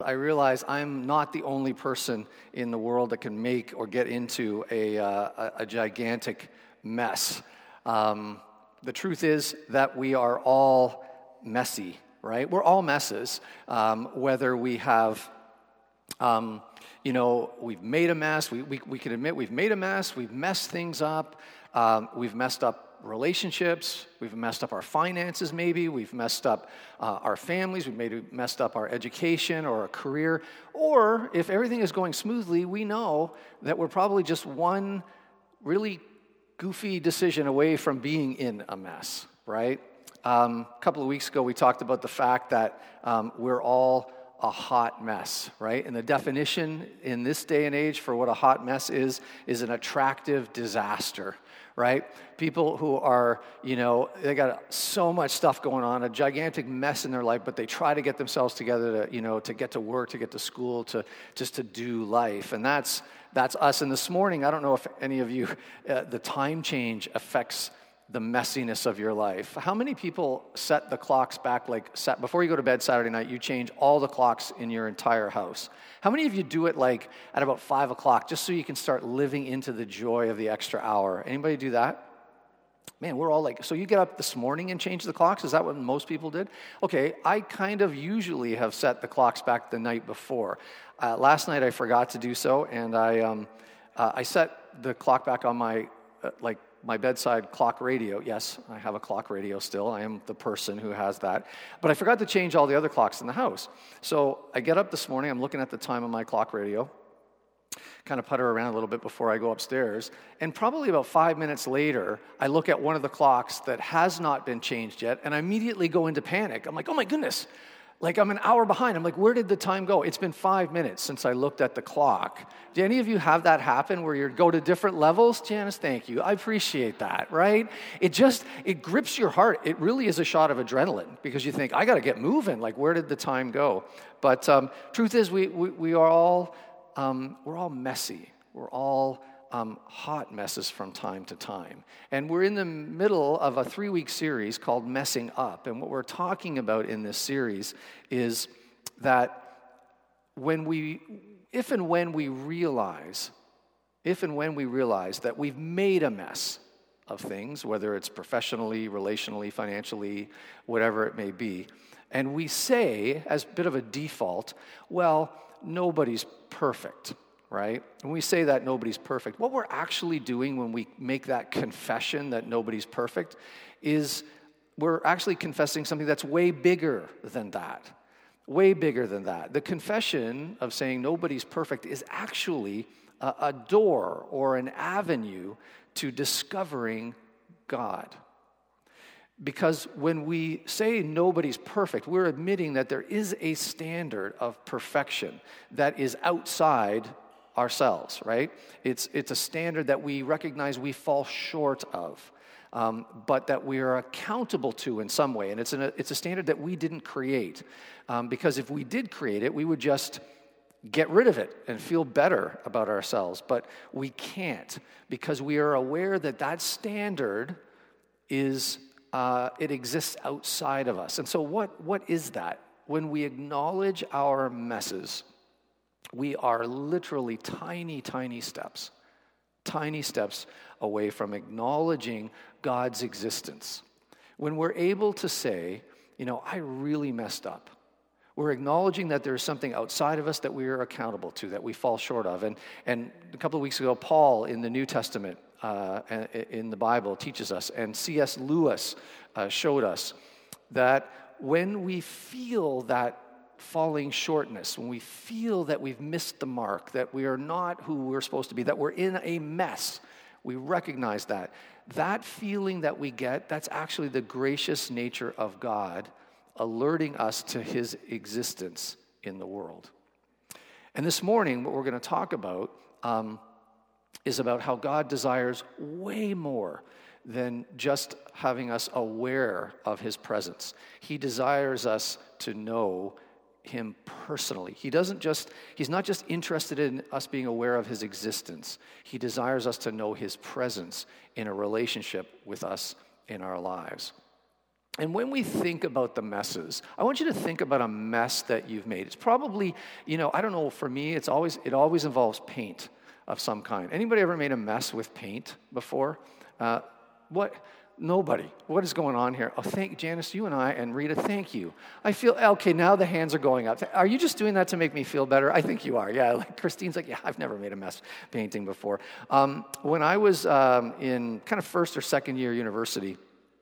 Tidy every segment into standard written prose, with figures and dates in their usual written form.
I realize I'm not the only person in the world that can make or get into a gigantic mess. The truth is that we are all messy, right? We're all messes, whether we have, we've made a mess. We can admit we've made a mess. We've messed things up. We've messed up relationships. We've messed up our finances, maybe. We've messed up our families. We've maybe messed up our education or a career. Or if everything is going smoothly, we know that we're probably just one really goofy decision away from being in a mess, right? A couple of weeks ago, we talked about the fact that we're all a hot mess, right? And the definition in this day and age for what a hot mess is an attractive disaster, right? People who are, they got so much stuff going on, a gigantic mess in their life, but they try to get themselves together to, to get to work, to get to school, to do life. And that's us. And this morning, I don't know if any of you, the time change affects the messiness of your life. How many people set the clocks back, before you go to bed Saturday night, you change all the clocks in your entire house? How many of you do it at about 5 o'clock, just so you can start living into the joy of the extra hour? Anybody do that? Man, we're all so you get up this morning and change the clocks? Is that what most people did? Okay, I kind of usually have set the clocks back the night before. Last night I forgot to do so, and I set the clock back on my bedside clock radio. Yes, I have a clock radio still. I am the person who has that. But I forgot to change all the other clocks in the house. So I get up this morning, I'm looking at the time on my clock radio, kind of putter around a little bit before I go upstairs, and probably about 5 minutes later, I look at one of the clocks that has not been changed yet, and I immediately go into panic. I'm like, oh my goodness, I'm an hour behind. I'm like, where did the time go? It's been 5 minutes since I looked at the clock. Do any of you have that happen where you go to different levels? Janice, thank you. I appreciate that, right? It grips your heart. It really is a shot of adrenaline because you think, I got to get moving. Where did the time go? But truth is, we are all we're all messy. We're all hot messes from time to time. And we're in the middle of a 3-week series called Messing Up. And what we're talking about in this series is that if and when we realize that we've made a mess of things, whether it's professionally, relationally, financially, whatever it may be, and we say, as a bit of a default, well, nobody's perfect. Right? When we say that nobody's perfect, what we're actually doing when we make that confession that nobody's perfect is we're actually confessing something that's way bigger than that. Way bigger than that. The confession of saying nobody's perfect is actually a door or an avenue to discovering God. Because when we say nobody's perfect, we're admitting that there is a standard of perfection that is outside ourselves, right? It's a standard that we recognize we fall short of, but that we are accountable to in some way. And it's a standard that we didn't create, because if we did create it, we would just get rid of it and feel better about ourselves. But we can't, because we are aware that standard is it exists outside of us. And so what is that? When we acknowledge our messes, we are literally tiny, tiny steps away from acknowledging God's existence. When we're able to say, I really messed up, we're acknowledging that there's something outside of us that we are accountable to, that we fall short of. And a couple of weeks ago, Paul in the New Testament, in the Bible, teaches us, and C.S. Lewis showed us that when we feel that falling shortness, when we feel that we've missed the mark, that we are not who we're supposed to be, that we're in a mess, we recognize that feeling that we get, that's actually the gracious nature of God alerting us to his existence in the world. And this morning, what we're going to talk about is about how God desires way more than just having us aware of his presence. He desires us to know him personally. He's not just interested in us being aware of his existence. He desires us to know his presence in a relationship with us in our lives. And when we think about the messes, I want you to think about a mess that you've made. It's probably, I don't know, for me, it always involves paint of some kind. Anybody ever made a mess with paint before? What? Nobody. What is going on here? Oh, thank Janice, you and I, and Rita, thank you. I feel, okay, now the hands are going up. Are you just doing that to make me feel better? I think you are, yeah. Like Christine's like, yeah, I've never made a mess painting before. When I was in kind of first or second year university,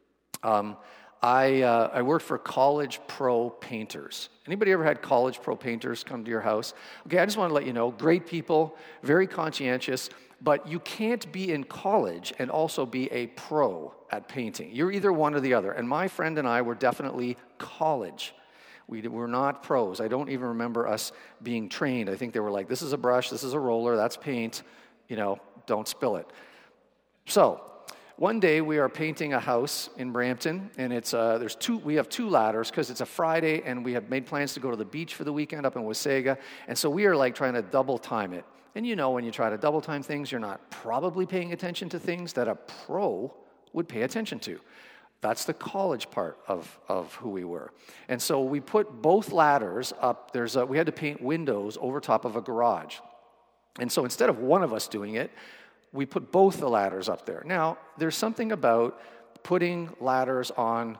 I worked for College Pro Painters. Anybody ever had College Pro Painters come to your house? Okay, I just want to let you know, great people, very conscientious, but you can't be in college and also be a pro at painting. You're either one or the other. And my friend and I were definitely college. We were not pros. I don't even remember us being trained. I think they were like, this is a brush, this is a roller, that's paint, don't spill it. So, one day we are painting a house in Brampton, and we have two ladders because it's a Friday, and we have made plans to go to the beach for the weekend up in Wasaga, and so we are like trying to double time it. And when you try to double time things, you're not probably paying attention to things that a pro would pay attention to. That's the college part of who we were. And so we put both ladders up. We had to paint windows over top of a garage. And so instead of one of us doing it, we put both the ladders up there. Now, there's something about putting ladders on,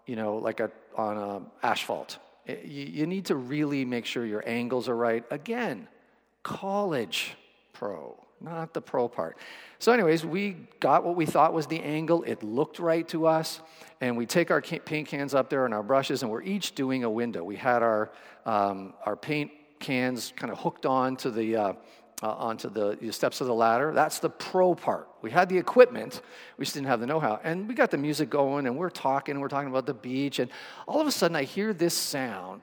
on asphalt. You need to really make sure your angles are right. Again, college pro, not the pro part. So anyways, we got what we thought was the angle. It looked right to us. And we take our paint cans up there and our brushes, and we're each doing a window. We had our paint cans kind of hooked onto the steps of the ladder. That's the pro part. We had the equipment, we just didn't have the know-how. And we got the music going, and we're talking about the beach, and all of a sudden I hear this sound,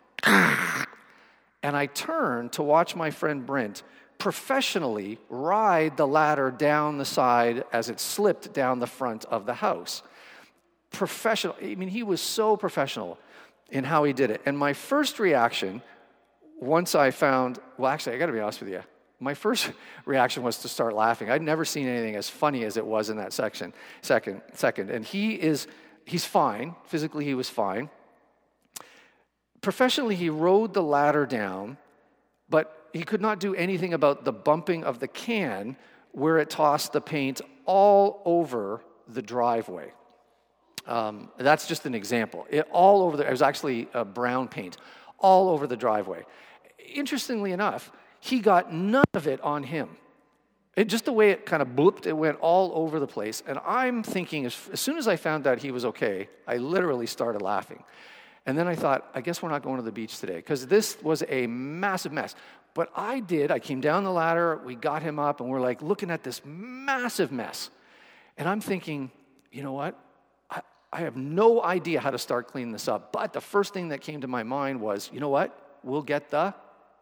and I turn to watch my friend Brent professionally ride the ladder down the side as it slipped down the front of the house. Professional. I mean, he was so professional in how he did it. And my first reaction, once I found, actually, I got to be honest with you, my first reaction was to start laughing. I'd never seen anything as funny as it was in that second. And he's fine. Physically, he was fine. Professionally, he rode the ladder down, but he could not do anything about the bumping of the can where it tossed the paint all over the driveway. That's just an example. It was actually brown paint all over the driveway. Interestingly enough, he got none of it on him. Just the way it kind of blooped, it went all over the place. And I'm thinking, as soon as I found out he was okay, I literally started laughing. And then I thought, I guess we're not going to the beach today, because this was a massive mess. But I came down the ladder, we got him up, and we're like looking at this massive mess. And I'm thinking, you know what? I have no idea how to start cleaning this up. But the first thing that came to my mind was, you know what? We'll get the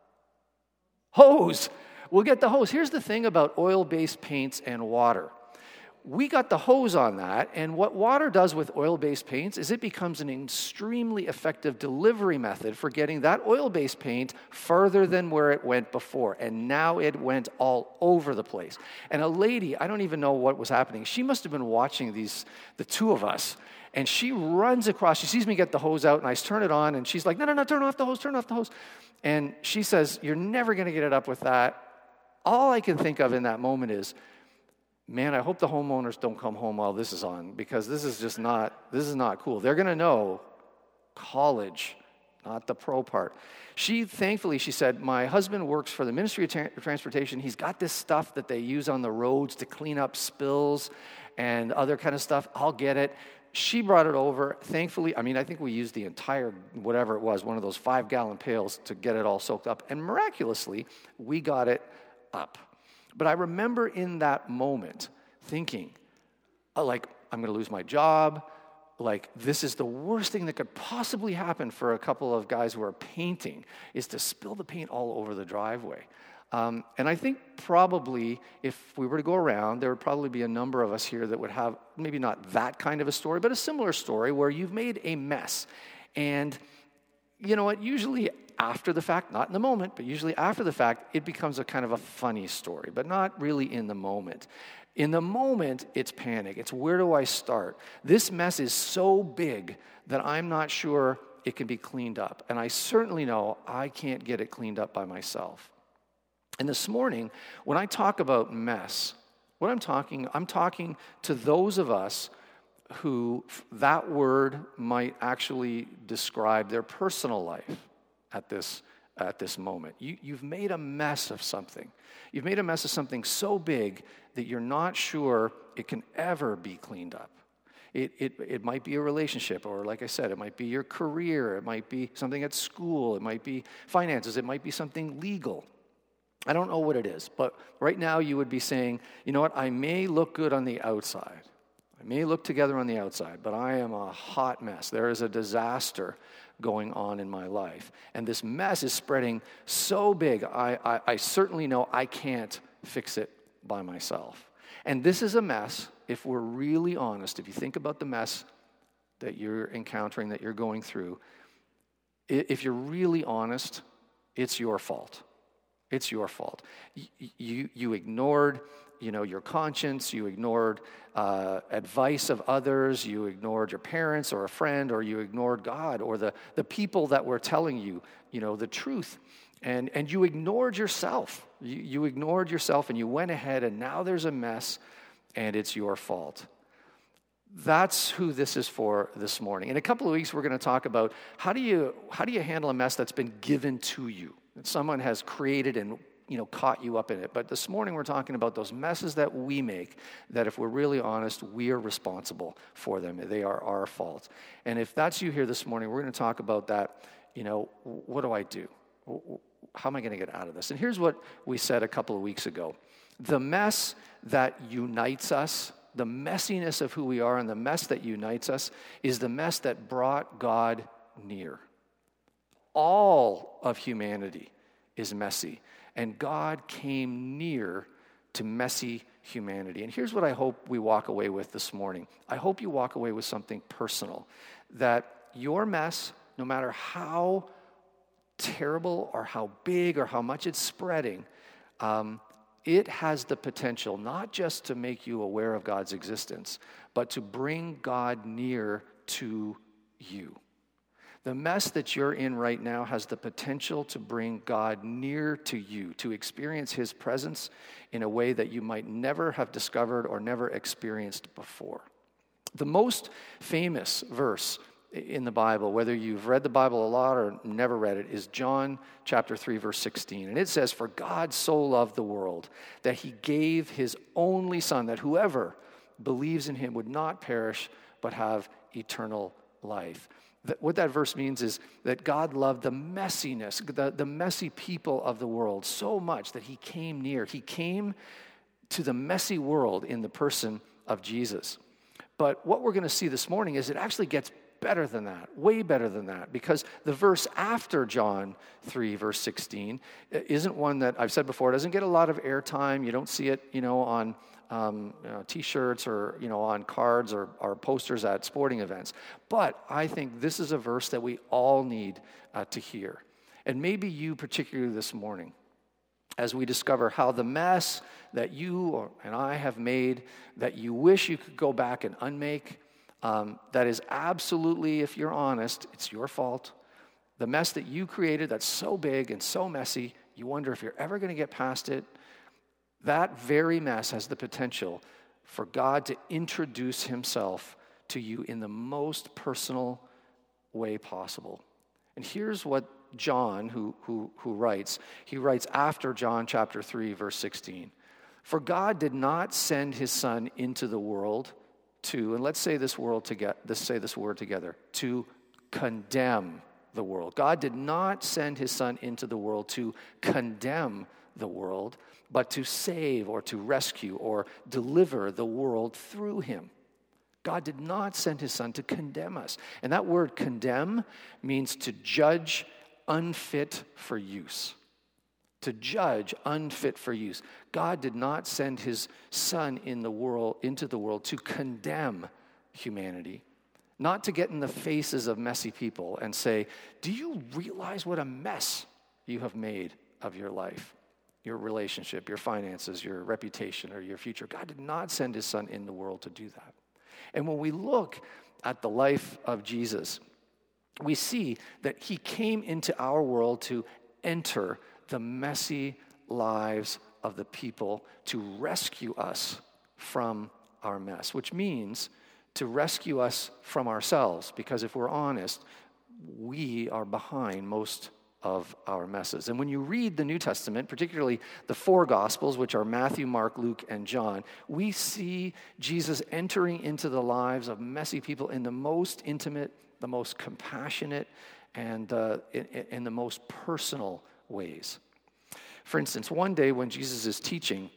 hose. We'll get the hose. Here's the thing about oil-based paints and water. We got the hose on that, and what water does with oil-based paints is it becomes an extremely effective delivery method for getting that oil-based paint further than where it went before, and now it went all over the place. And a lady, I don't even know what was happening, she must have been watching the two of us, and she runs across, she sees me get the hose out, and I turn it on, and she's like, no, turn off the hose. And she says, you're never going to get it up with that. All I can think of in that moment is, man, I hope the homeowners don't come home while this is on, because this is not cool. They're going to know college, not the pro part. Thankfully, she said, my husband works for the Ministry of Transportation. He's got this stuff that they use on the roads to clean up spills and other kind of stuff. I'll get it. She brought it over. Thankfully, I think we used the entire, whatever it was, one of those 5-gallon pails to get it all soaked up. And miraculously, we got it up. But I remember in that moment thinking, I'm going to lose my job. This is the worst thing that could possibly happen for a couple of guys who are painting, is to spill the paint all over the driveway. And I think probably if we were to go around, there would probably be a number of us here that would have maybe not that kind of a story, but a similar story where you've made a mess. And you know what? Usually after the fact, not in the moment, but usually after the fact, it becomes a kind of a funny story, but not really in the moment. In the moment, it's panic. It's where do I start? This mess is so big that I'm not sure it can be cleaned up. And I certainly know I can't get it cleaned up by myself. And this morning, when I talk about mess, I'm talking to those of us who that word might actually describe their personal life at this moment. You've made a mess of something. You've made a mess of something so big that you're not sure it can ever be cleaned up. It might be a relationship, or like I said, it might be your career, it might be something at school, it might be finances, it might be something legal. I don't know what it is, but right now you would be saying, you know what, I may look good on the outside. I may look together on the outside, but I am a hot mess. There is a disaster going on in my life. And this mess is spreading so big, I certainly know I can't fix it by myself. And this is a mess, if we're really honest, if you think about the mess that you're encountering, that you're going through, if you're really honest, it's your fault. It's your fault. You ignored, your conscience. You ignored advice of others. You ignored your parents or a friend, or you ignored God or the people that were telling you, the truth. And you ignored yourself. You ignored yourself, and you went ahead, and now there's a mess, and it's your fault. That's who this is for this morning. In a couple of weeks, we're going to talk about how do you handle a mess that's been given to you, that someone has created and caught you up in it. But this morning, we're talking about those messes that we make, that if we're really honest, we are responsible for them. They are our fault. And if that's you here this morning, we're going to talk about that. What do I do? How am I going to get out of this? And here's what we said a couple of weeks ago. The mess that unites us, the messiness of who we are and the mess that unites us, is the mess that brought God near. All of humanity is messy, and God came near to messy humanity. And here's what I hope we walk away with this morning. I hope you walk away with something personal, that your mess, no matter how terrible or how big or how much it's spreading, it has the potential not just to make you aware of God's existence, but to bring God near to you. The mess that you're in right now has the potential to bring God near to you, to experience his presence in a way that you might never have discovered or never experienced before. The most famous verse in the Bible, whether you've read the Bible a lot or never read it, is John chapter 3, verse 16. And it says, "For God so loved the world that he gave his only Son, that whoever believes in him would not perish but have eternal life." What that verse means is that God loved the messiness, the messy people of the world so much that he came near. He came to the messy world in the person of Jesus. But what we're going to see this morning is it actually gets better than that, way better than that, because the verse after John 3, verse 16, isn't one that I've said before. It doesn't get a lot of airtime. You don't see it, on T-shirts or, on cards or posters at sporting events. But I think this is a verse that we all need to hear. And maybe you particularly this morning, as we discover how the mess that you and I have made, that you wish you could go back and unmake, that is absolutely, if you're honest, it's your fault. The mess that you created that's so big and so messy, you wonder if you're ever going to get past it. That very mess has the potential for God to introduce himself to you in the most personal way possible. And here's what John, who writes, he writes after John chapter 3, verse 16. "For God did not send his Son into the world to," and let's say this word together, "to condemn the world." God did not send his Son into the world to condemn the world, but to save or to rescue or deliver the world through him. God did not send his Son to condemn us. And that word condemn means to judge unfit for use. To judge unfit for use. God did not send his Son into the world to condemn humanity, not to get in the faces of messy people and say, "Do you realize what a mess you have made of your life?" your relationship, your finances, your reputation, or your future. God did not send his son in the world to do that. And when we look at the life of Jesus, we see that he came into our world to enter the messy lives of the people, to rescue us from our mess, which means to rescue us from ourselves, because if we're honest, we are behind most of our messes. And when you read the New Testament, particularly the four Gospels, which are Matthew, Mark, Luke, and John, we see Jesus entering into the lives of messy people in the most intimate, the most compassionate, and in the most personal ways. For instance, one day when Jesus is teaching,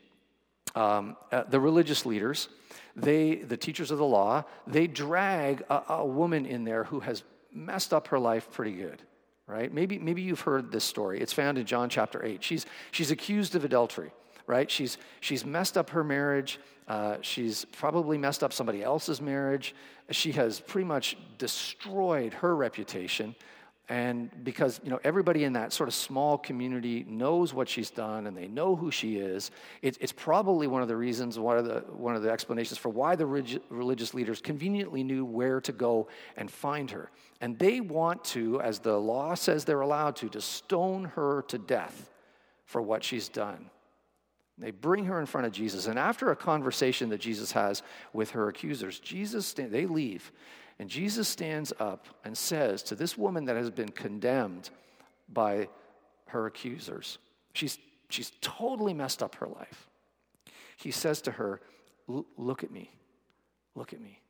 the religious leaders, the teachers of the law, they drag a woman in there who has messed up her life pretty good. Right? Maybe you've heard this story. It's found in John chapter 8. She's accused of adultery, right? She's messed up her marriage. She's probably messed up somebody else's marriage. She has pretty much destroyed her reputation. And because, everybody in that sort of small community knows what she's done and they know who she is, it's probably one of the reasons, one of the explanations for why the religious leaders conveniently knew where to go and find her. And they want to, as the law says they're allowed to stone her to death for what she's done. They bring her in front of Jesus. And after a conversation that Jesus has with her accusers, they leave. And Jesus stands up and says to this woman that has been condemned by her accusers, she's totally messed up her life. He says to her, look at me. Look at me.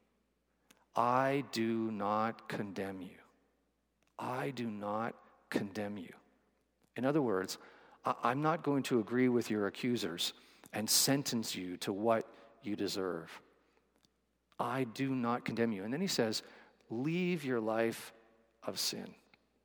I do not condemn you. I do not condemn you. In other words, I'm not going to agree with your accusers and sentence you to what you deserve. I do not condemn you. And then he says, leave your life of sin.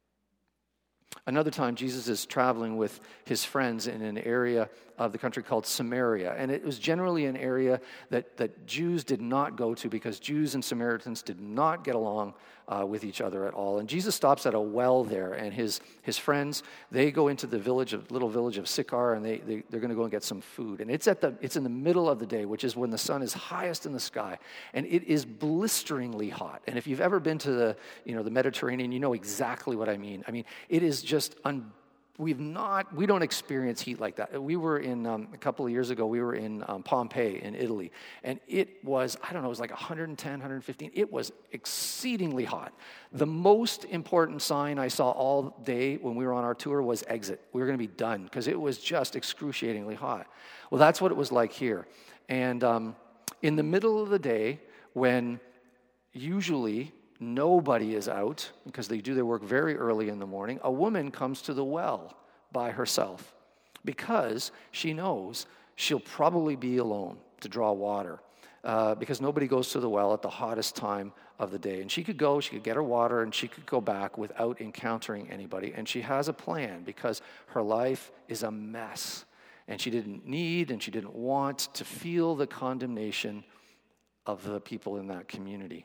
Another time, Jesus is traveling with his friends in an area of the country called Samaria. And it was generally an area that Jews did not go to because Jews and Samaritans did not get along with each other at all. And Jesus stops at a well there, and his friends, they go into the little village of Sychar, and they're going to go and get some food. And it's in the middle of the day, which is when the sun is highest in the sky, and it is blisteringly hot. And if you've ever been to the Mediterranean, you know exactly what I mean. I mean, it is just we don't experience heat like that. We were in, a couple of years ago, we were in Pompeii in Italy, and it was, it was like 110, 115. It was exceedingly hot. The most important sign I saw all day when we were on our tour was exit. We were going to be done because it was just excruciatingly hot. Well, that's what it was like here. And in the middle of the day, when usually nobody is out because they do their work very early in the morning, a woman comes to the well by herself because she knows she'll probably be alone to draw water because nobody goes to the well at the hottest time of the day. And she could get her water, and she could go back without encountering anybody. And she has a plan because her life is a mess. And she didn't need and she didn't want to feel the condemnation of the people in that community.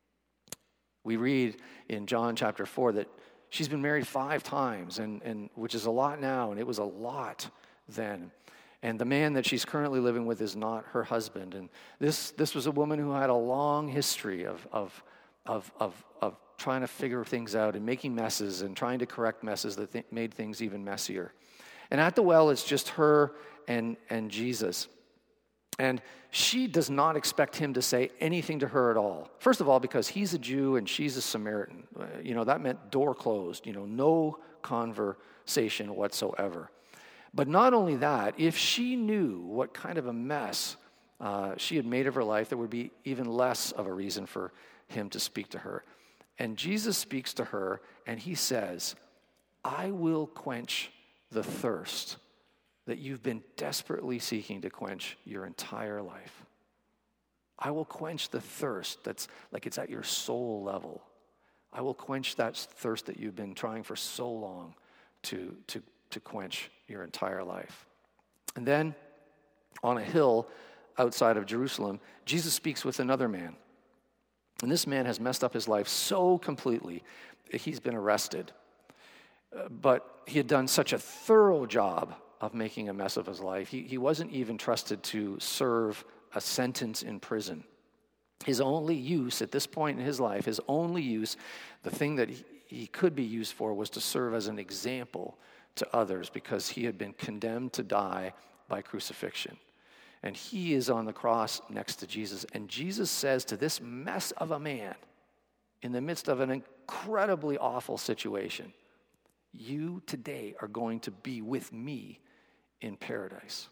We read in John chapter 4 that she's been married 5 times, and which is a lot now, and it was a lot then. And the man that she's currently living with is not her husband. And this was a woman who had a long history of trying to figure things out and making messes and trying to correct messes that made things even messier. And at the well, it's just her and Jesus. And she does not expect him to say anything to her at all. First of all, because he's a Jew and she's a Samaritan. That meant door closed, no conversation whatsoever. But not only that, if she knew what kind of a mess she had made of her life, there would be even less of a reason for him to speak to her. And Jesus speaks to her, and he says, I will quench the thirst that you've been desperately seeking to quench your entire life. I will quench the thirst that's like it's at your soul level. I will quench that thirst that you've been trying for so long to quench your entire life. And then on a hill outside of Jerusalem, Jesus speaks with another man. And this man has messed up his life so completely that he's been arrested. But he had done such a thorough job of making a mess of his life. He wasn't even trusted to serve a sentence in prison. His only use at this point in his life, the thing that he could be used for was to serve as an example to others because he had been condemned to die by crucifixion. And he is on the cross next to Jesus. And Jesus says to this mess of a man, in the midst of an incredibly awful situation, you today are going to be with me in paradise.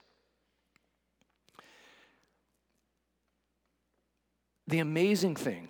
The amazing thing,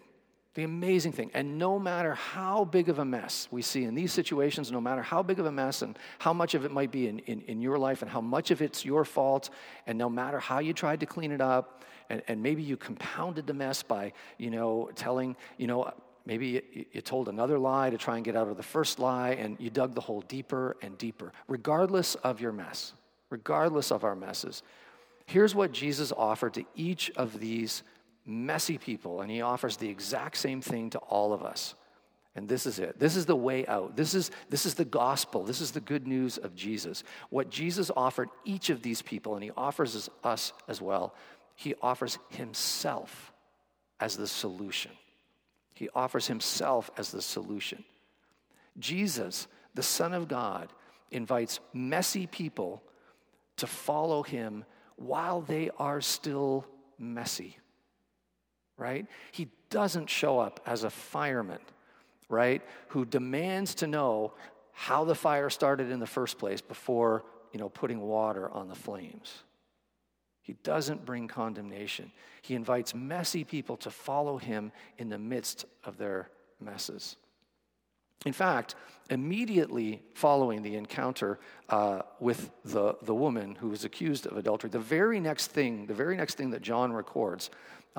and no matter how big of a mess we see in these situations, no matter how big of a mess and how much of it might be in your life and how much of it's your fault, and no matter how you tried to clean it up, and maybe you compounded the mess by, telling, maybe you told another lie to try and get out of the first lie, and you dug the hole deeper and deeper. Regardless of your mess, regardless of our messes, here's what Jesus offered to each of these messy people, and he offers the exact same thing to all of us. And this is it. This is the way out. This is the gospel. This is the good news of Jesus. What Jesus offered each of these people, and he offers us as well, he offers himself as the solution. He offers himself as the solution. Jesus, the Son of God, invites messy people to follow him while they are still messy. Right? He doesn't show up as a fireman, right, who demands to know how the fire started in the first place before, putting water on the flames. He doesn't bring condemnation. He invites messy people to follow him in the midst of their messes. In fact, immediately following the encounter with the woman who was accused of adultery, the very next thing that John records,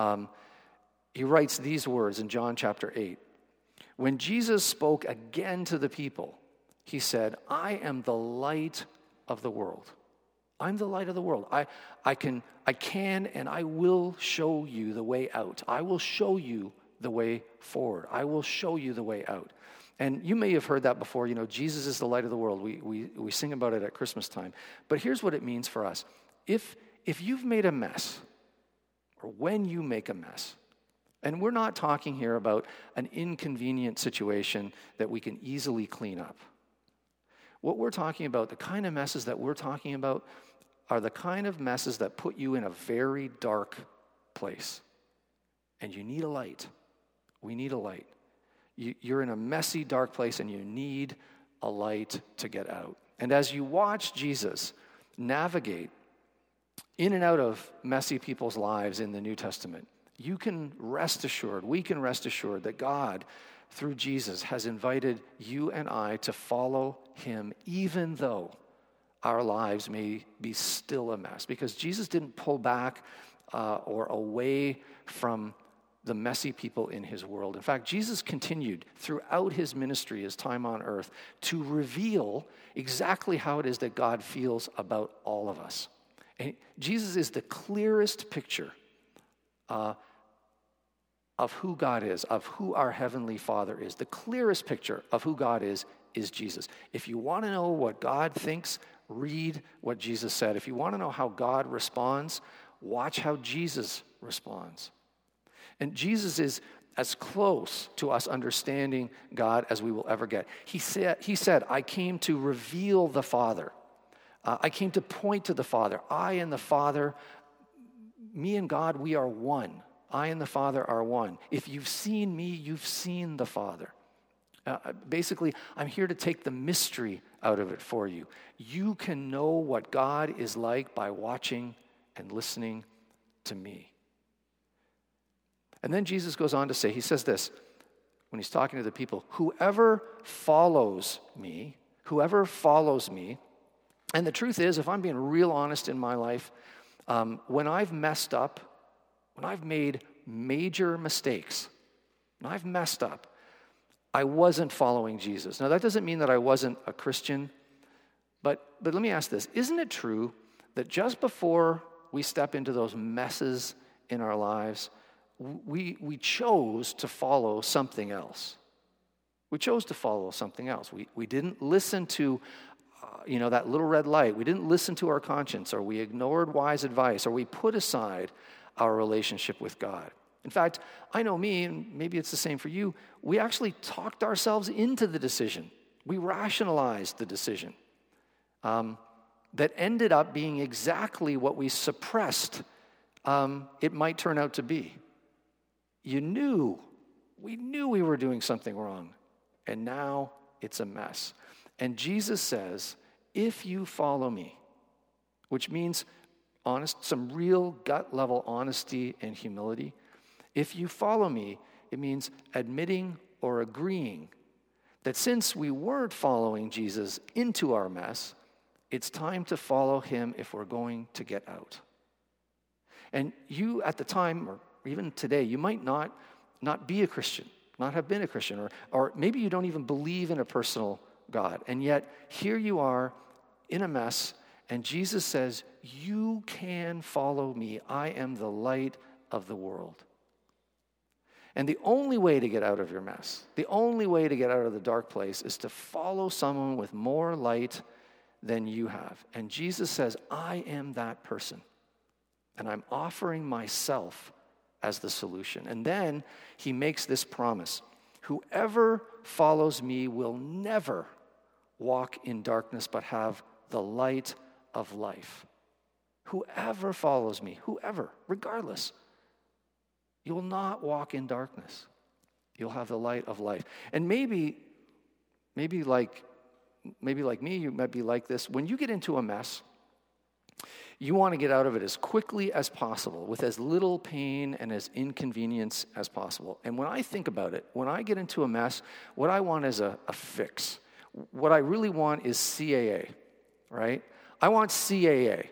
he writes these words in John chapter 8. When Jesus spoke again to the people, he said, I am the light of the world. I'm the light of the world. I can and I will show you the way out. I will show you the way forward. I will show you the way out. And you may have heard that before. Jesus is the light of the world. We sing about it at Christmas time. But here's what it means for us. If you've made a mess, or when you make a mess, and we're not talking here about an inconvenient situation that we can easily clean up. What we're talking about, the kind of messes that we're talking about, are the kind of messes that put you in a very dark place. And you need a light. We need a light. You're in a messy, dark place, and you need a light to get out. And as you watch Jesus navigate in and out of messy people's lives in the New Testament, we can rest assured that God, through Jesus, has invited you and I to follow him, even though our lives may be still a mess. Because Jesus didn't pull back or away from the messy people in his world. In fact, Jesus continued throughout his ministry, his time on earth, to reveal exactly how it is that God feels about all of us. And Jesus is the clearest picture of who God is, of who our Heavenly Father is. The clearest picture of who God is Jesus. If you want to know what God thinks, read what Jesus said. If you want to know how God responds, watch how Jesus responds. And Jesus is as close to us understanding God as we will ever get. He said, I came to reveal the Father. I came to point to the Father. I and the Father, me and God, we are one. I and the Father are one. If you've seen me, you've seen the Father. Basically, I'm here to take the mystery out of it for you. You can know what God is like by watching and listening to me. And then Jesus goes on to say, he says this, when he's talking to the people, whoever follows me, and the truth is, if I'm being real honest in my life, when I've messed up, when I've made major mistakes, when I've messed up, I wasn't following Jesus. Now, that doesn't mean that I wasn't a Christian, but let me ask this. Isn't it true that just before we step into those messes in our lives, we chose to follow something else? We chose to follow something else. We didn't listen to, that little red light. We didn't listen to our conscience, or we ignored wise advice, or we put aside our relationship with God. In fact, I know me, and maybe it's the same for you, we actually talked ourselves into the decision. We rationalized the decision that ended up being exactly what we suppressed it might turn out to be. We knew we were doing something wrong, and now it's a mess. And Jesus says, if you follow me, which means some real gut level honesty and humility. If you follow me, it means admitting or agreeing that since we weren't following Jesus into our mess, it's time to follow him if we're going to get out. And you at the time, or even today, you might not be a Christian, not have been a Christian, or maybe you don't even believe in a personal God. And yet, here you are in a mess, and Jesus says, you can follow me. I am the light of the world. And the only way to get out of your mess, the only way to get out of the dark place is to follow someone with more light than you have. And Jesus says, I am that person. And I'm offering myself as the solution. And then he makes this promise. Whoever follows me will never walk in darkness, but have the light of life. Whoever follows me, whoever, regardless, you will not walk in darkness. You'll have the light of life. And maybe like me, you might be like this. When you get into a mess, you want to get out of it as quickly as possible, with as little pain and as inconvenience as possible. And when I think about it, when I get into a mess, what I want is a fix. What I really want is CAA, right? I want CAA.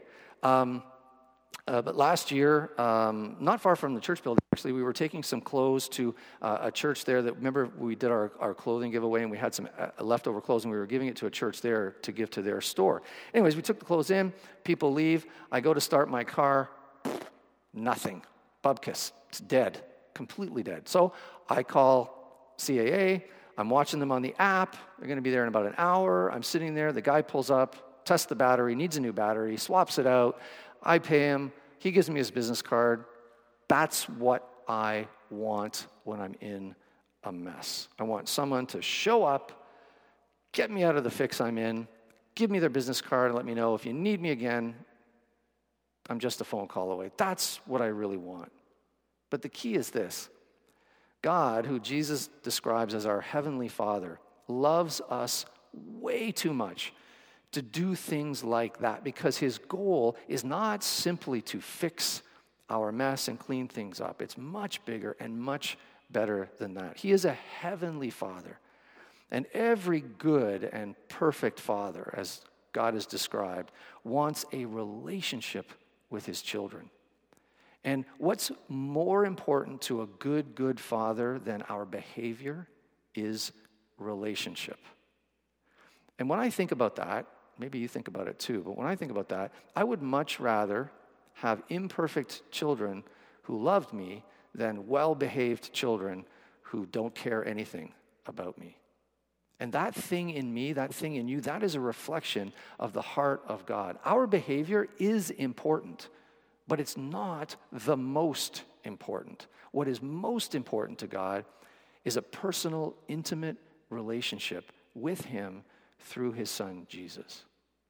But last year, not far from the church building, actually, we were taking some clothes to a church there that, remember, we did our clothing giveaway, and we had some leftover clothes, and we were giving it to a church there to give to their store. Anyways, we took the clothes in, people leave, I go to start my car, nothing. Bubkiss, it's dead, completely dead. So I call CAA, I'm watching them on the app, they're going to be there in about an hour, I'm sitting there, the guy pulls up, tests the battery, needs a new battery, swaps it out, I pay him, he gives me his business card. That's what I want when I'm in a mess. I want someone to show up, get me out of the fix I'm in, give me their business card, and let me know if you need me again, I'm just a phone call away. That's what I really want. But the key is this. God, who Jesus describes as our heavenly Father, loves us way too much to do things like that, because his goal is not simply to fix our mess and clean things up. It's much bigger and much better than that. He is a heavenly Father. And every good and perfect father, as God is described, wants a relationship with his children. And what's more important to a good father than our behavior is relationship. And when I think about that, maybe you think about it too, but when I think about that, I would much rather have imperfect children who loved me than well-behaved children who don't care anything about me. And that thing in me, that thing in you, that is a reflection of the heart of God. Our behavior is important, but it's not the most important. What is most important to God is a personal, intimate relationship with him through his son, Jesus.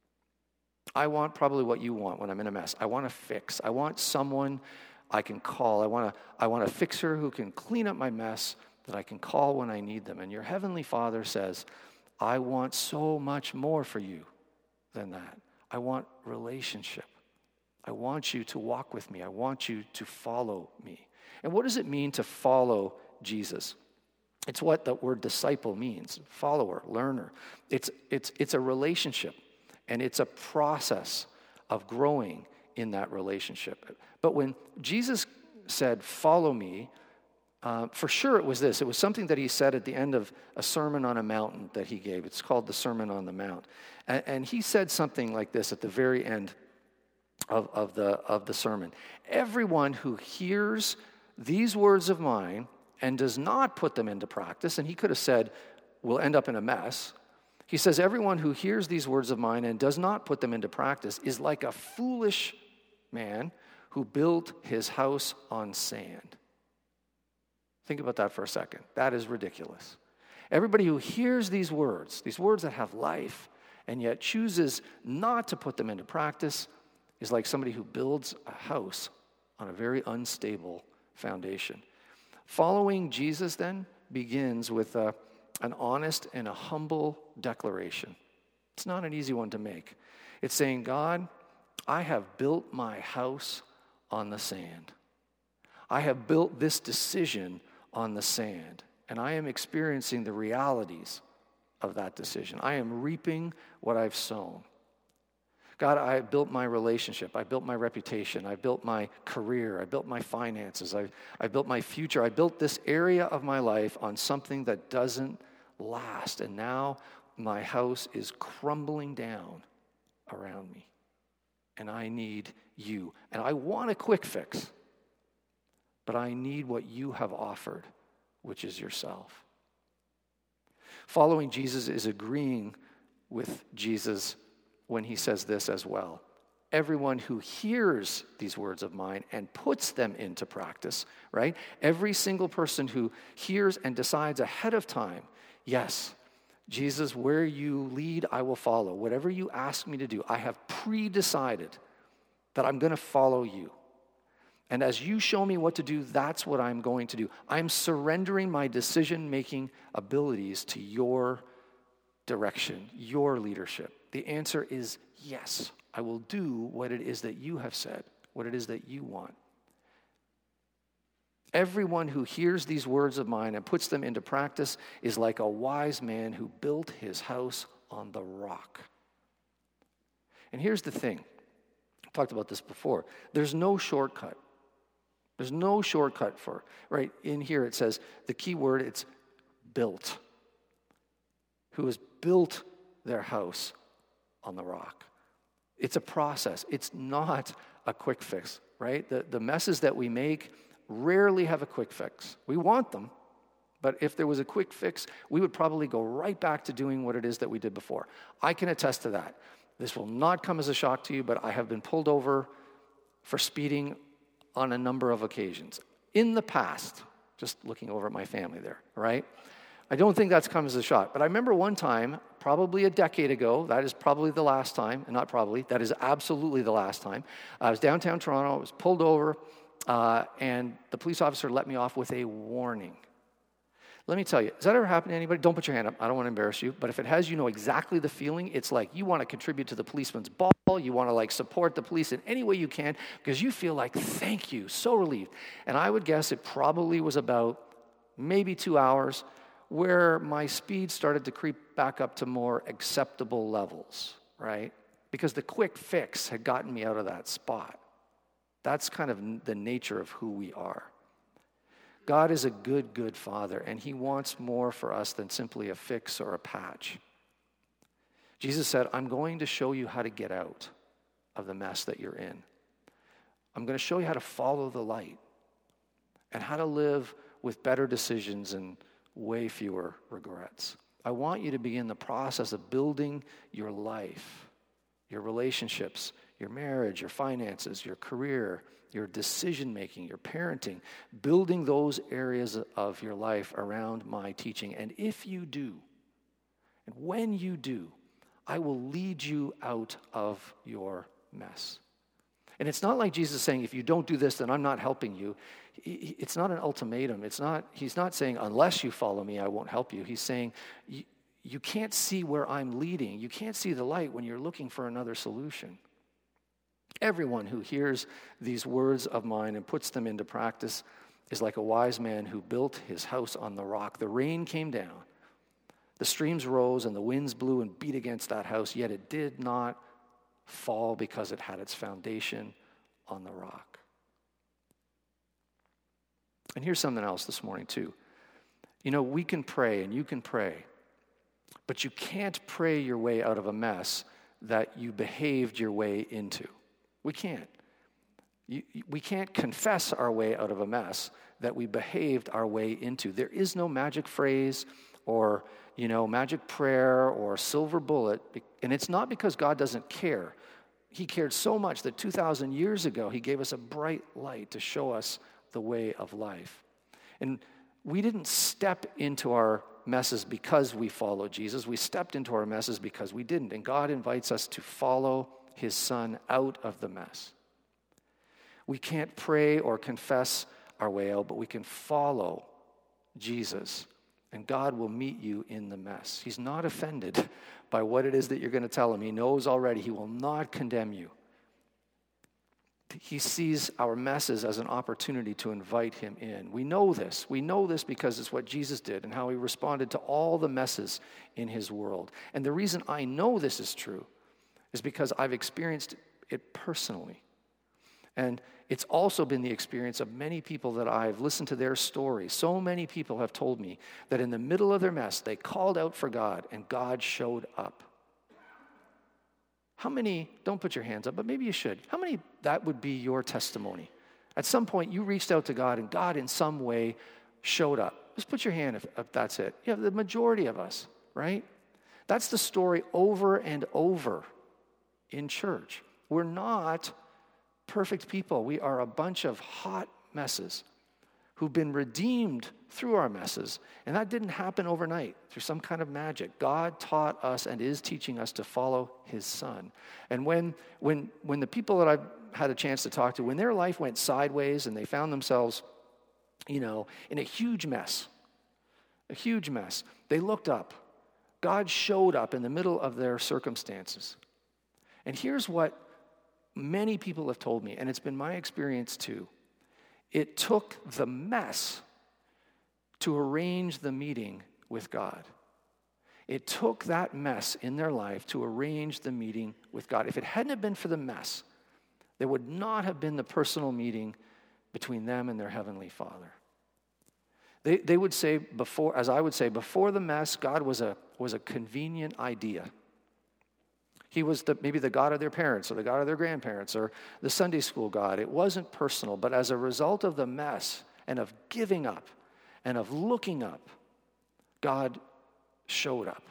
I want probably what you want when I'm in a mess. I want a fix. I want someone I can call. I want a fixer who can clean up my mess that I can call when I need them. And your heavenly Father says, I want so much more for you than that. I want relationship. I want you to walk with me. I want you to follow me. And what does it mean to follow Jesus? It's what the word disciple means, follower, learner. It's a relationship. And it's a process of growing in that relationship. But when Jesus said, follow me, for sure it was this. It was something that he said at the end of a Sermon on a Mountain that he gave. It's called the Sermon on the Mount. And he said something like this at the very end of the sermon. Everyone who hears these words of mine and does not put them into practice, and he could have said, will end up in a mess. He says, everyone who hears these words of mine and does not put them into practice is like a foolish man who built his house on sand. Think about that for a second. That is ridiculous. Everybody who hears these words that have life, and yet chooses not to put them into practice is like somebody who builds a house on a very unstable foundation. Following Jesus then begins with an honest and a humble declaration. It's not an easy one to make. It's saying, God, I have built my house on the sand. I have built this decision on the sand, and I am experiencing the realities of that decision. I am reaping what I've sown. God, I built my relationship. I built my reputation. I built my career. I built my finances. I built my future. I built this area of my life on something that doesn't last. And now my house is crumbling down around me. And I need you. And I want a quick fix. But I need what you have offered, which is yourself. Following Jesus is agreeing with Jesus when he says this as well. Everyone who hears these words of mine and puts them into practice, right? Every single person who hears and decides ahead of time, yes, Jesus, where you lead, I will follow. Whatever you ask me to do, I have pre-decided that I'm going to follow you. And as you show me what to do, that's what I'm going to do. I'm surrendering my decision-making abilities to your direction, your leadership. The answer is yes. I will do what it is that you have said, what it is that you want. Everyone who hears these words of mine and puts them into practice is like a wise man who built his house on the rock. And here's the thing. I've talked about this before. There's no shortcut. There's no shortcut for, right? In here it says, the key word, it's built. Who has built their house on the rock. It's a process. It's not a quick fix, right? The messes that we make rarely have a quick fix. We want them, but if there was a quick fix, we would probably go right back to doing what it is that we did before. I can attest to that. This will not come as a shock to you, but I have been pulled over for speeding on a number of occasions. In the past, just looking over at my family there, right? I don't think that's come as a shock, but I remember one time, probably a decade ago, that is probably the last time, and not probably, that is absolutely the last time. I was downtown Toronto, I was pulled over, and the police officer let me off with a warning. Let me tell you, has that ever happened to anybody? Don't put your hand up. I don't want to embarrass you. But if it has, you know exactly the feeling. It's like you want to contribute to the policeman's ball. You want to support the police in any way you can because you feel like, thank you, so relieved. And I would guess it probably was about maybe 2 hours where my speed started to creep back up to more acceptable levels, right? Because the quick fix had gotten me out of that spot. That's kind of the nature of who we are. God is a good, good Father, and he wants more for us than simply a fix or a patch. Jesus said, I'm going to show you how to get out of the mess that you're in. I'm going to show you how to follow the light and how to live with better decisions and way fewer regrets. I want you to begin the process of building your life, your relationships, your marriage, your finances, your career, your decision-making, your parenting, building those areas of your life around my teaching. And if you do, and when you do, I will lead you out of your mess. And it's not like Jesus saying, if you don't do this, then I'm not helping you. It's not an ultimatum. He's not saying, unless you follow me, I won't help you. He's saying, you can't see where I'm leading. You can't see the light when you're looking for another solution. Everyone who hears these words of mine and puts them into practice is like a wise man who built his house on the rock. The rain came down, the streams rose, and the winds blew and beat against that house, yet it did not fall because it had its foundation on the rock. And here's something else this morning too. You know, we can pray and you can pray, but you can't pray your way out of a mess that you behaved your way into. We can't. We can't confess our way out of a mess that we behaved our way into. There is no magic phrase or, magic prayer or silver bullet. And it's not because God doesn't care. He cared so much that 2,000 years ago, he gave us a bright light to show us the way of life. And we didn't step into our messes because we followed Jesus. We stepped into our messes because we didn't. And God invites us to follow his Son out of the mess. We can't pray or confess our way out, but we can follow Jesus. And God will meet you in the mess. He's not offended by what it is that you're going to tell him. He knows already. He will not condemn you. He sees our messes as an opportunity to invite him in. We know this. We know this because it's what Jesus did and how he responded to all the messes in his world. And the reason I know this is true is because I've experienced it personally. And it's also been the experience of many people that I've listened to their stories. So many people have told me that in the middle of their mess, they called out for God and God showed up. How many, don't put your hands up, but maybe you should. How many that would be your testimony? At some point, you reached out to God and God in some way showed up. Just put your hand if that's it. Yeah, the majority of us, right? That's the story over and over in church. We're not perfect people. We are a bunch of hot messes who've been redeemed through our messes. And that didn't happen overnight through some kind of magic. God taught us and is teaching us to follow his Son. And when the people that I've had a chance to talk to, when their life went sideways and they found themselves, in a huge mess, they looked up. God showed up in the middle of their circumstances. And here's what many people have told me, and it's been my experience too. It took the mess to arrange the meeting with God. It took that mess in their life to arrange the meeting with God. If it hadn't have been for the mess, there would not have been the personal meeting between them and their Heavenly Father. They would say before, as I would say, before the mess, God was a convenient idea. He was maybe the God of their parents or the God of their grandparents or the Sunday school God. It wasn't personal, but as a result of the mess and of giving up and of looking up, God showed up.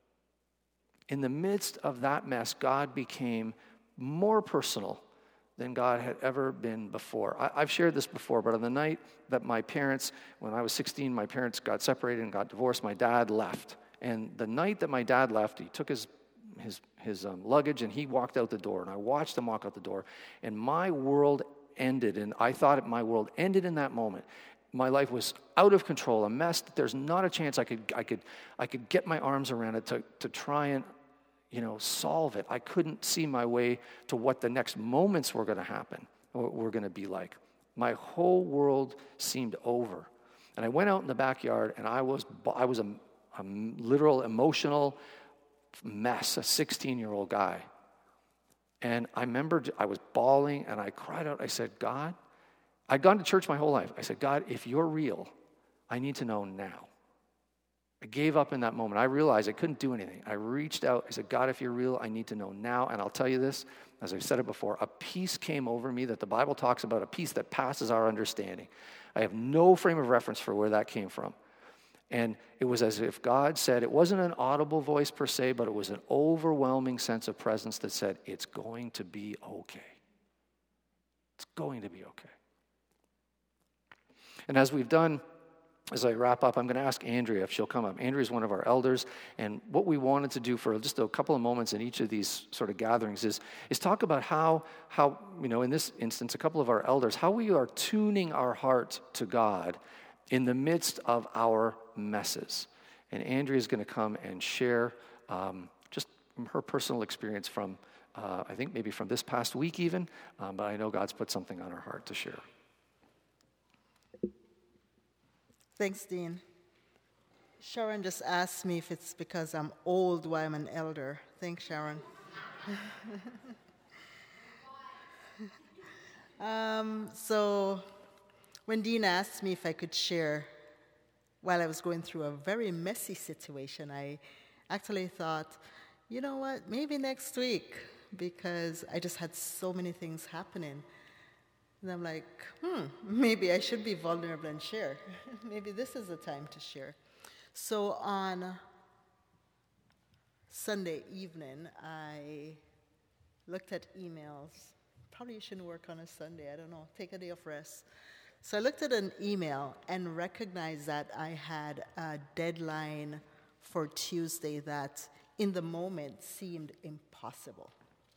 In the midst of that mess, God became more personal than God had ever been before. I've shared this before, but on the night that my parents, when I was 16, my parents got separated and got divorced, my dad left. And the night that my dad left, he took his luggage and he walked out the door, and I watched him walk out the door, and my world ended, and I thought my world ended in that moment. My life was out of control, a mess that there's not a chance I could get my arms around it to try and solve it. I couldn't see my way to what the next moments were going to happen or were going to be like. My whole world seemed over, and I went out in the backyard, and I was a literal emotional mess, a 16-year-old guy. And I remember I was bawling and I cried out. I said, God, I'd gone to church my whole life. I said, God, if you're real, I need to know now. I gave up in that moment. I realized I couldn't do anything. I reached out. I said, God, if you're real, I need to know now. And I'll tell you this, as I've said it before, a peace came over me that the Bible talks about, a peace that passes our understanding. I have no frame of reference for where that came from. And it was as if God said, it wasn't an audible voice per se, but it was an overwhelming sense of presence that said, it's going to be okay. It's going to be okay. And as we've done, as I wrap up, I'm going to ask Andrea if she'll come up. Andrea is one of our elders, and what we wanted to do for just a couple of moments in each of these sort of gatherings is talk about how in this instance, a couple of our elders, how we are tuning our heart to God in the midst of our messes. And Andrea is going to come and share just from her personal experience from, I think maybe from this past week even, but I know God's put something on her heart to share. Thanks, Dean. Sharon just asked me if it's because I'm old why I'm an elder. Thanks, Sharon. So when Dean asked me if I could share while I was going through a very messy situation, I actually thought, you know what, maybe next week, because I just had so many things happening. And I'm like, maybe I should be vulnerable and share. Maybe this is the time to share. So on Sunday evening, I looked at emails. Probably you shouldn't work on a Sunday, I don't know, take a day of rest. So I looked at an email and recognized that I had a deadline for Tuesday that in the moment seemed impossible.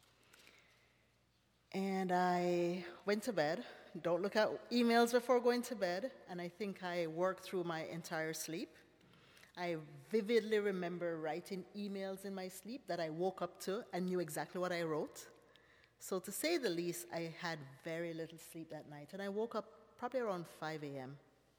And I went to bed. Don't look at emails before going to bed. And I think I worked through my entire sleep. I vividly remember writing emails in my sleep that I woke up to and knew exactly what I wrote. So to say the least, I had very little sleep that night. And I woke up probably around 5 a.m.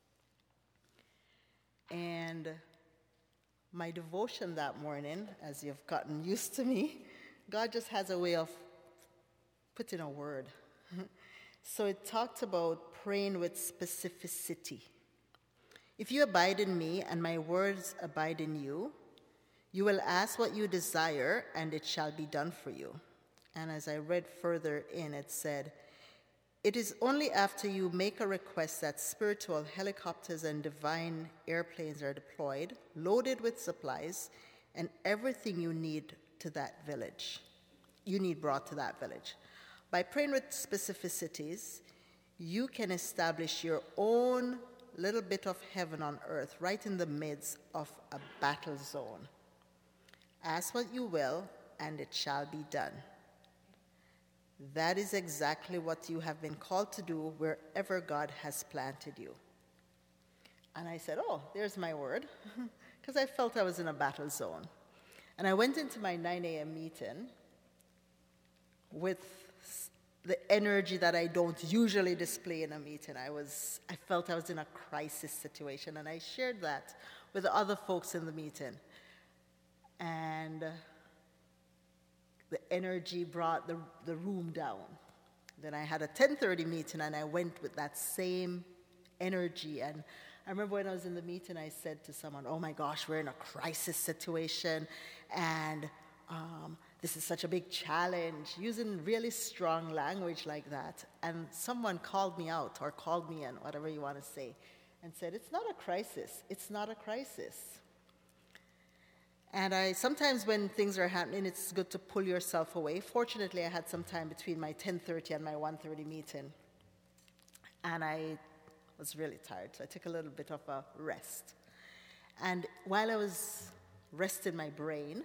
And my devotion that morning, as you've gotten used to me, God just has a way of putting a word. So it talked about praying with specificity. If you abide in me and my words abide in you, you will ask what you desire and it shall be done for you. And as I read further in, it said, it is only after you make a request that spiritual helicopters and divine airplanes are deployed, loaded with supplies, and everything you need to that village. You need brought to that village. By praying with specificities, you can establish your own little bit of heaven on earth right in the midst of a battle zone. Ask what you will, and it shall be done. That is exactly what you have been called to do wherever God has planted you. And I said, oh, there's my word, because I felt I was in a battle zone. And I went into my 9 a.m. meeting with the energy that I don't usually display in a meeting. I felt I was in a crisis situation, and I shared that with the other folks in the meeting. And the energy brought the room down. Then I had a 10:30 meeting, and I went with that same energy. And I remember when I was in the meeting, I said to someone, oh my gosh, we're in a crisis situation, and this is such a big challenge, using really strong language like that. And someone called me out, or called me in, whatever you want to say, and said, it's not a crisis. It's not a crisis. And sometimes when things are happening, it's good to pull yourself away. Fortunately, I had some time between my 10:30 and my 1:30 meeting. And I was really tired, so I took a little bit of a rest. And while I was resting my brain,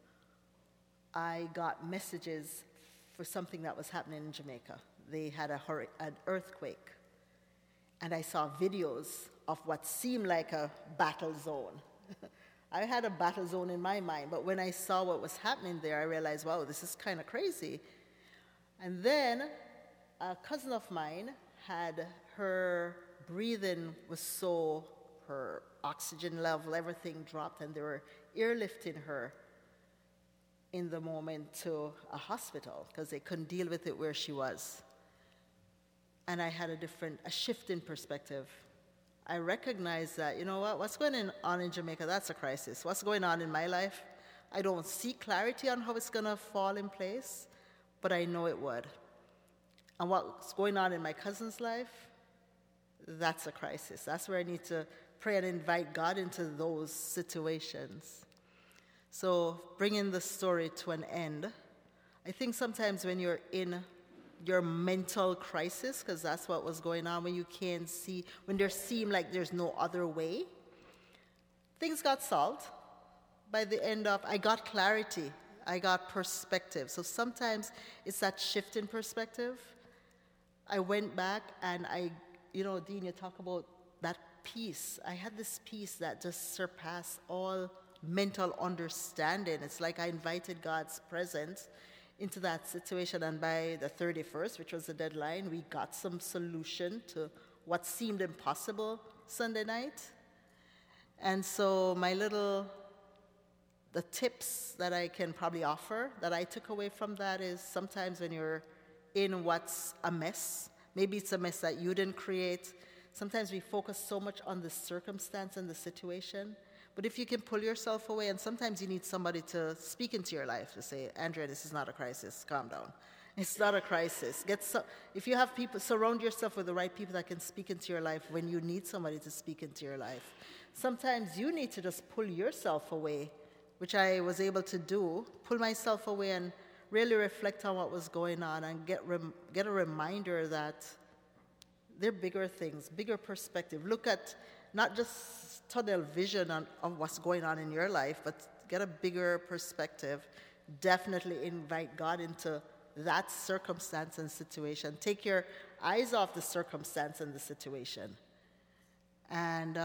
I got messages for something that was happening in Jamaica. They had an earthquake. And I saw videos of what seemed like a battle zone. I had a battle zone in my mind, but when I saw what was happening there, I realized, wow, this is kind of crazy. And then a cousin of mine had her breathing was so, her oxygen level, everything dropped, and they were airlifting her in the moment to a hospital because they couldn't deal with it where she was. And I had a shift in perspective. I recognized that, you know what, what's going on in Jamaica, that's a crisis. What's going on in my life, I don't see clarity on how it's going to fall in place, but I know it would. And what's going on in my cousin's life, that's a crisis. That's where I need to pray and invite God into those situations. So bringing the story to an end, I think sometimes when you're in your mental crisis, because that's what was going on, when you can't see, when there seemed like there's no other way, things got solved. By the end of, I got clarity, I got perspective. So sometimes it's that shift in perspective. I went back and Dean, you talk about that peace. I had this peace that just surpassed all mental understanding. It's like I invited God's presence into that situation, and by the 31st, which was the deadline, we got some solution to what seemed impossible Sunday night. And so the tips that I can probably offer that I took away from that is sometimes when you're in what's a mess, maybe it's a mess that you didn't create, sometimes we focus so much on the circumstance and the situation. But if you can pull yourself away, and sometimes you need somebody to speak into your life to say, Andrea, this is not a crisis, calm down. It's not a crisis. If you have people, surround yourself with the right people that can speak into your life when you need somebody to speak into your life. sometimes you need to just pull yourself away, which I was able to do, pull myself away and really reflect on what was going on and get a reminder that there are bigger things, bigger perspective. Look at not just tunnel vision of what's going on in your life, but get a bigger perspective. Definitely invite God into that circumstance and situation. Take your eyes off the circumstance and the situation. And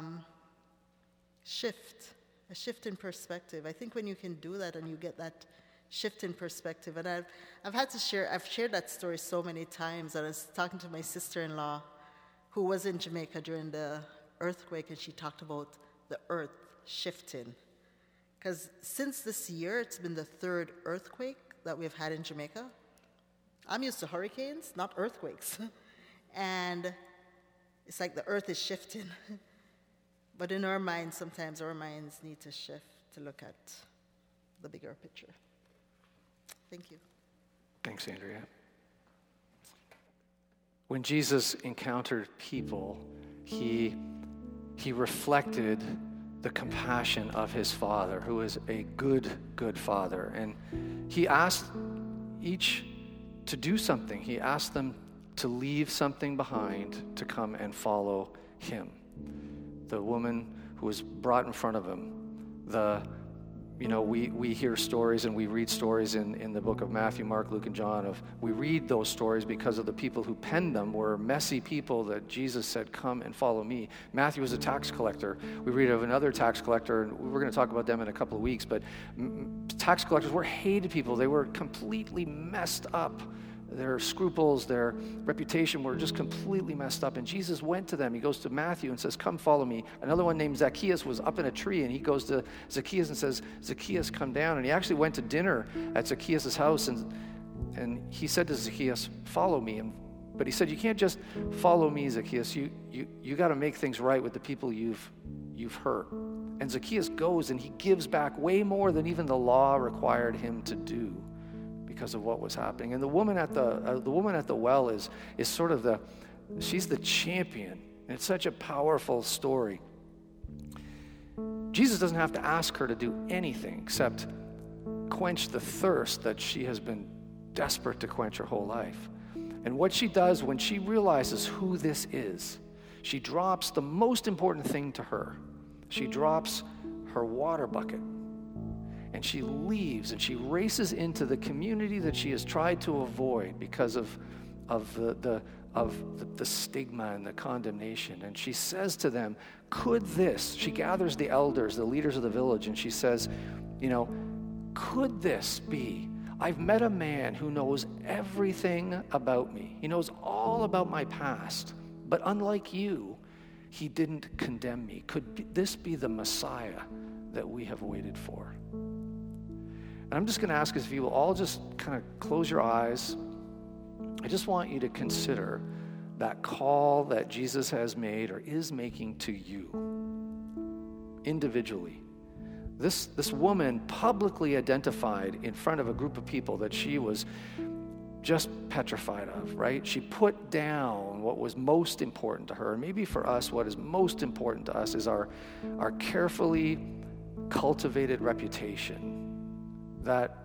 a shift in perspective. I think when you can do that and you get that shift in perspective, and I've shared that story so many times. I was talking to my sister-in-law who was in Jamaica during the earthquake, and she talked about the earth shifting. Because since this year, it's been the third earthquake that we've had in Jamaica. I'm used to hurricanes, not earthquakes. And it's like the earth is shifting. But in our minds, sometimes our minds need to shift to look at the bigger picture. Thank you. Thanks, Andrea. When Jesus encountered people, he reflected the compassion of his Father, who is a good, good Father. And he asked each to do something. He asked them to leave something behind to come and follow him. The woman who was brought in front of him, we hear stories and we read stories in the book of Matthew, Mark, Luke, and John we read those stories because of the people who penned them were messy people that Jesus said, come and follow me. Matthew was a tax collector. We read of another tax collector, and we're going to talk about them in a couple of weeks, but tax collectors were hated people. They were completely messed up. Their scruples, their reputation were just completely messed up. And Jesus went to them. He goes to Matthew and says, come follow me. Another one named Zacchaeus was up in a tree, and he goes to Zacchaeus and says, Zacchaeus, come down. And he actually went to dinner at Zacchaeus' house, and he said to Zacchaeus, follow me. But he said, you can't just follow me, Zacchaeus. You got to make things right with the people you've hurt. And Zacchaeus goes, and he gives back way more than even the law required him to do, because of what was happening. And the woman at the well is sort of she's the champion. And it's such a powerful story. Jesus doesn't have to ask her to do anything except quench the thirst that she has been desperate to quench her whole life. And what she does when she realizes who this is, she drops the most important thing to her. She drops her water bucket. And she leaves and she races into the community that she has tried to avoid because of the stigma and the condemnation. And she says to them, she gathers the elders, the leaders of the village, and she says, could this be? I've met a man who knows everything about me. He knows all about my past. But unlike you, he didn't condemn me. Could this be the Messiah that we have waited for? And I'm just going to ask us if you will all just kind of close your eyes. I just want you to consider that call that Jesus has made or is making to you individually. This woman publicly identified in front of a group of people that she was just petrified of, right? She put down what was most important to her. And maybe for us, what is most important to us is our carefully cultivated reputation. That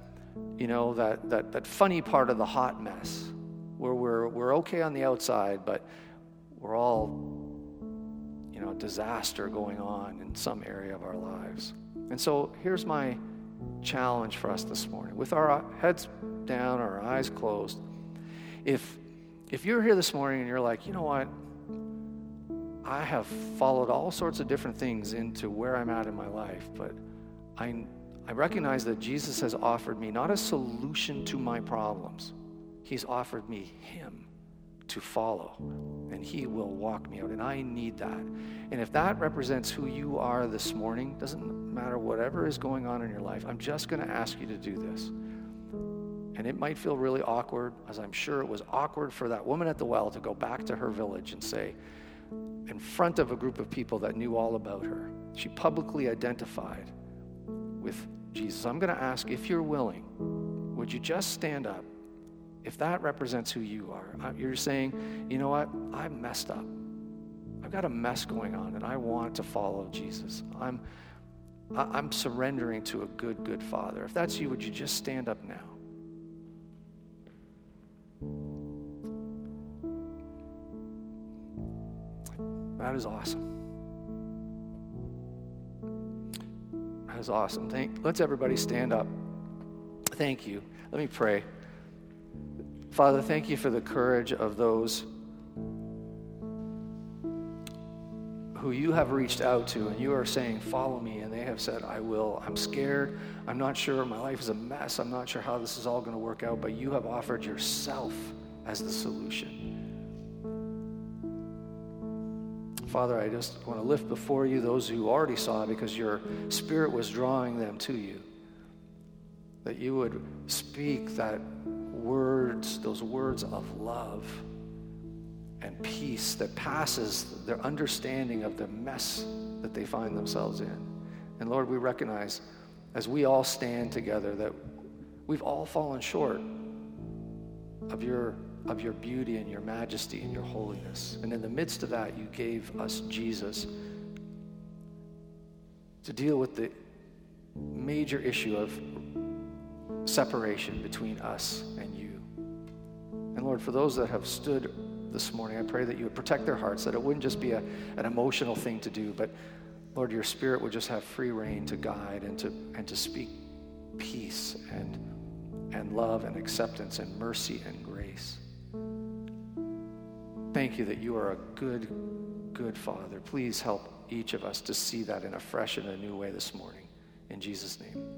funny part of the hot mess where we're okay on the outside, but we're all, disaster going on in some area of our lives. And so here's my challenge for us this morning. With our heads down, our eyes closed, if you're here this morning and you're like, you know what, I have followed all sorts of different things into where I'm at in my life, but I recognize that Jesus has offered me not a solution to my problems. He's offered me him to follow, and he will walk me out, and I need that. And if that represents who you are this morning, doesn't matter whatever is going on in your life, I'm just going to ask you to do this. And it might feel really awkward, as I'm sure it was awkward for that woman at the well to go back to her village and say, in front of a group of people that knew all about her, she publicly identified with Jesus. I'm going to ask, if you're willing, would you just stand up? If that represents who you are, you're saying, you know what, I messed up. I've got a mess going on, and I want to follow Jesus. I'm surrendering to a good, good Father. If that's you, would you just stand up now? That is awesome. That is awesome. Let's everybody stand up. Thank you. Let me pray. Father, thank you for the courage of those who you have reached out to, and you are saying, follow me, and they have said, I will. I'm scared. I'm not sure. My life is a mess. I'm not sure how this is all going to work out, but you have offered yourself as the solution. Father, I just want to lift before you those who already saw it because your Spirit was drawing them to you. That you would speak those words of love and peace that passes their understanding of the mess that they find themselves in. And Lord, we recognize as we all stand together that we've all fallen short of your beauty and your majesty and your holiness. And in the midst of that, you gave us Jesus to deal with the major issue of separation between us and you. And Lord, for those that have stood this morning, I pray that you would protect their hearts, that it wouldn't just be an emotional thing to do, but Lord, your Spirit would just have free reign to guide and to speak peace and love and acceptance and mercy and grace. Thank you that you are a good, good Father. Please help each of us to see that in a fresh and a new way this morning. In Jesus' name.